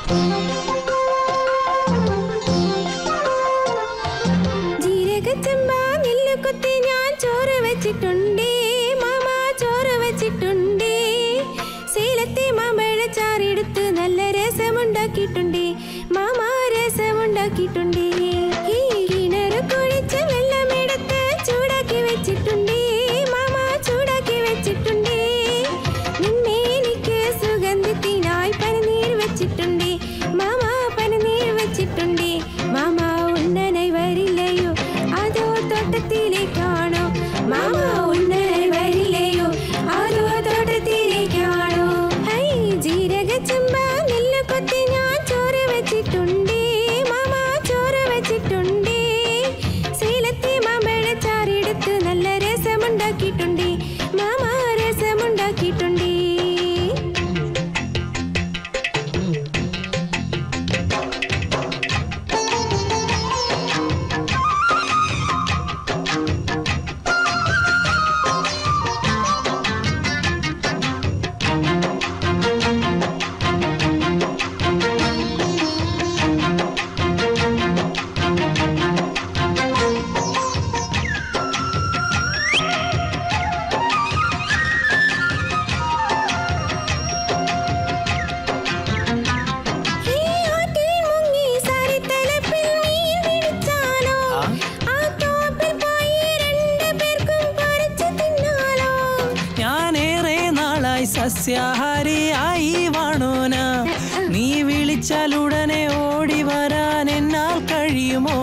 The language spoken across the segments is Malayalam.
സസ്യാഹാരിയായി വാണോന നീ വിളിച്ചാലുടനെ ഓടി വരാൻ എന്നാൽ കഴിയുമോ?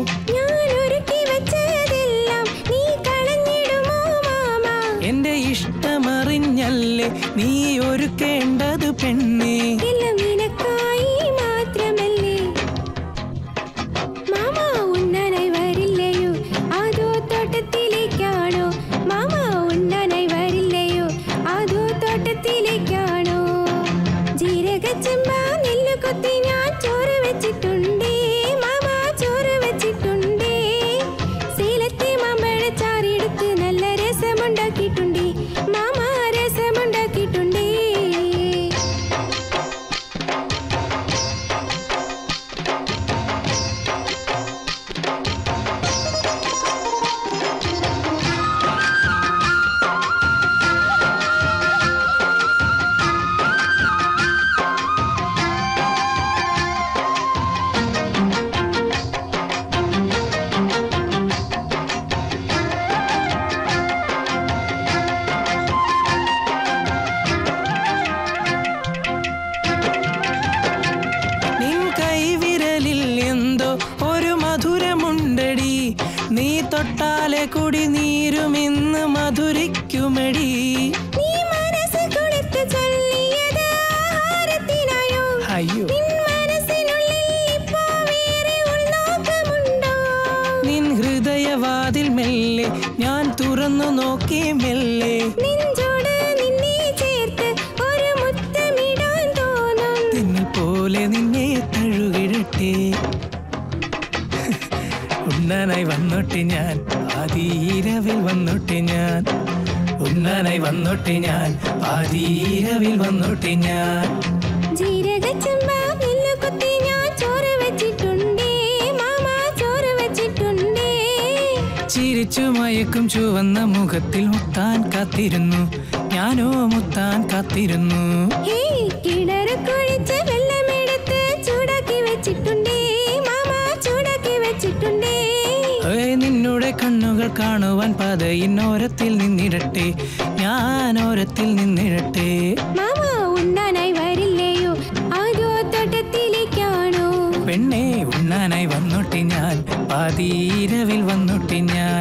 എന്റെ ഇഷ്ടമറിഞ്ഞല്ലേ നീ ഒരുക്കേണ്ടത് പെണ്ണേ. നീ തൊട്ടാലെ കുടി നീരും ഇന്ന് മധുരിക്കുമെടി. നിൻ ഹൃദയവാതിൽ മെല്ലെ ഞാൻ തുറന്നു നോക്കി മെല്ലെ. തിന്നിൽ പോലെ നിന്നെ തഴുകിടട്ടെ. ഉണ്ണാനായി വന്നോട്ടെ ഞാൻ ആദിരവിൽ വന്നോട്ടെ ഞാൻ. ഉണ്ണാനായി വന്നോട്ടെ ഞാൻ ആദിരവിൽ വന്നോട്ടെ ഞാൻ. ചിരിച്ചു മയക്കും ചുവന്ന മുഖത്തിൽ മുത്താൻ കാത്തിരുന്നു ഞാനോ മുത്താൻ കാത്തിരുന്നു. നിന്നുടെ കണ്ണുകൾ കാണുവാൻ പാതയിന്നോരത്തിൽ നിന്നിടട്ടെ ഞാൻ ഓരത്തിൽ നിന്നിടട്ടെ. പെണ്ണെ ഉണ്ണാനായി വന്നോട്ടെ ഞാൻ പാതിരവിൽ വന്നോട്ടെ ഞാൻ.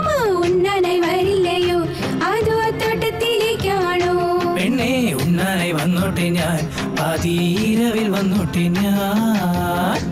പെണ്ണെ ഉണ്ണാനായി വന്നോട്ടെ ഞാൻ പാതിരവിൽ വന്നോട്ടെ ഞാൻ.